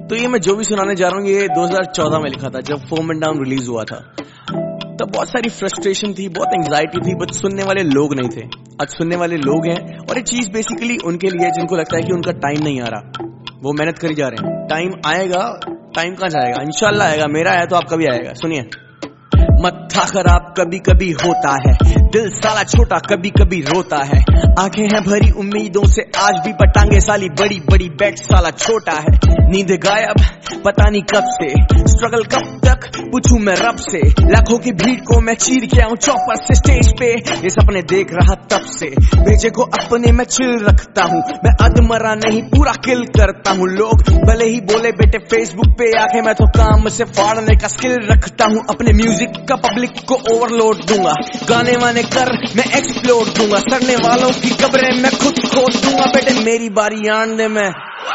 तो ये मैं जो भी सुनाने जा रहा हूँ ये 2014 में लिखा था, जब फोम एंड डाउन रिलीज हुआ था। तब बहुत सारी फ्रस्ट्रेशन थी, बहुत एंग्जाइटी थी, बट सुनने वाले लोग नहीं थे। आज सुनने वाले लोग हैं और ये चीज बेसिकली उनके लिए जिनको लगता है कि उनका टाइम नहीं आ रहा, वो मेहनत करी जा रहे हैं। टाइम आएगा, टाइम कहाँ जाएगा, इंशाल्लाह आएगा। मेरा आया तो आपका भी आएगा। सुनिए, मत्था खराब कभी कभी होता है, दिल साला छोटा कभी कभी रोता है, आंखें हैं भरी उम्मीदों से आज भी, पटांगे साली बड़ी बड़ी बैट साला छोटा है, नींद गायब पता नहीं कब से, स्ट्रगल कब तक पूछूं मैं रब से, लाखों की भीड़ को मैं चीर के आऊं चौपर से स्टेज पे, ये सपने देख रहा तब से, भेजे को अपने में चिल रखता हूँ, मैं अधमरा नहीं पूरा किल करता हूँ। लोग भले ही बोले बेटे फेसबुक पे आके, मैं तो काम से फाड़ने का स्किल रखता हूँ, अपने म्यूजिक का पब्लिक को ओवरलोड दूंगा, गाने वाने कर मैं एक्सप्लोर दूंगा, सड़ने वालों की कब्रें मैं खुद खोद दूंगा, बेटे मेरी बारी आन दे मैं।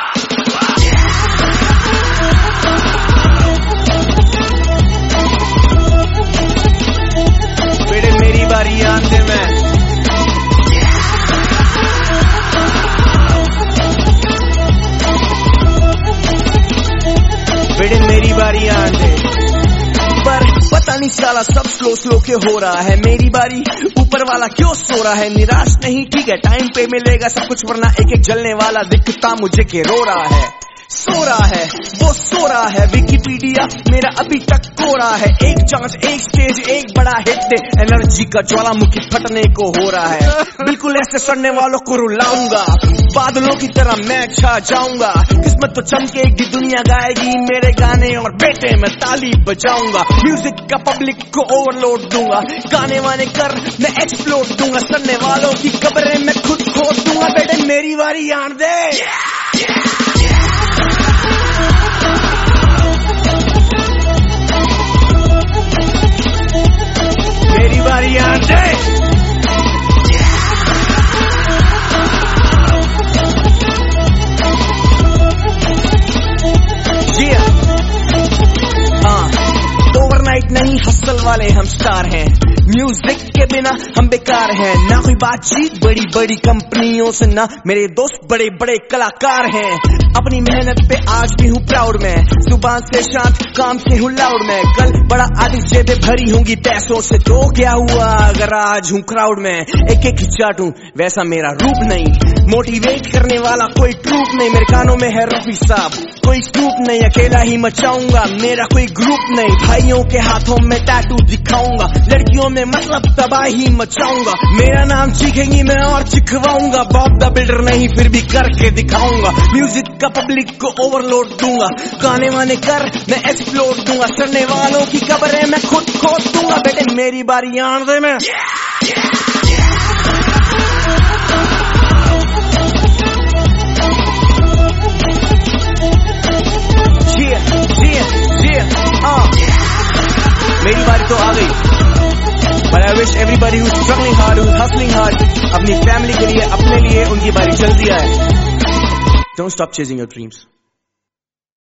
बेटे मेरी बारी आन दे मैं। बेटे मेरी बारी आन दे। पर पता नहीं साला सब स्लो के हो रहा है, मेरी बारी ऊपर वाला क्यों सो रहा है। निराश नहीं ठीक है, टाइम पे मिलेगा सब कुछ, वरना एक एक जलने वाला दिखता मुझे के रो रहा है, सो रहा है, वो सो रहा है। विकिपीडिया मेरा अभी तक को रहा है, एक चांस एक स्टेज एक बड़ा हिट दे, एनर्जी का ज्वालामुखी फटने को हो रहा है, बिल्कुल ऐसे सड़ने वालों को रुलाऊंगा, बादलों की तरह मैं छा जाऊंगा, किस्मत तो चमकेगी दुनिया गाएगी मेरे गाने और बेटे मैं ताली बजाऊंगा, म्यूजिक का पब्लिक को ओवरलोड दूंगा, गाने वाने कर मैं एक्सप्लोर दूंगा, सड़ने वालों की कब्रें मैं खुद खोद दूंगा, बेटे मेरी बारी आन दे। मेरी बारी आन दे। ओवरनाइट नहीं हसल वाले हम स्टार हैं, म्यूजिक के बिना हम बेकार हैं, ना कोई बातचीत बड़ी बड़ी कंपनियों से, ना मेरे दोस्त बड़े बड़े कलाकार हैं, अपनी मेहनत पे आज भी हूँ प्राउड में, सुबह से शाम काम से हूँ लाउड में, कल बड़ा आदि जेबें भरी होंगी पैसों से, तो क्या हुआ अगर आज हूँ क्राउड में, एक एक चाटूं वैसा मेरा रूप नहीं, मोटिवेट करने वाला कोई ट्रूप नहीं, मेरे कानों में है रफी साहब कोई स्कूप नहीं, अकेला ही मचाऊंगा मेरा कोई ग्रुप नहीं, भाइयों के हाथों में टैटू दिखाऊंगा, लड़कियों में मतलब तबाही मचाऊंगा, मेरा नाम चीखेंगी मैं और चिखवाऊंगा, बॉब द बिल्डर नहीं फिर भी करके दिखाऊंगा, म्यूजिक का पब्लिक को ओवरलोड दूंगा, गाने वाने कर मैं एक्सप्लोर दूंगा, सड़ने वालों की कब्रें मैं खुद खोद दूंगा, बेटे मेरी बारी आन दे मैं। मेरी बारी तो आ गई, but I wish everybody who's struggling hard, who's hustling hard, अपनी फैमिली के लिए, अपने लिए उनकी बारी जल्दी आए। Don't stop chasing your dreams.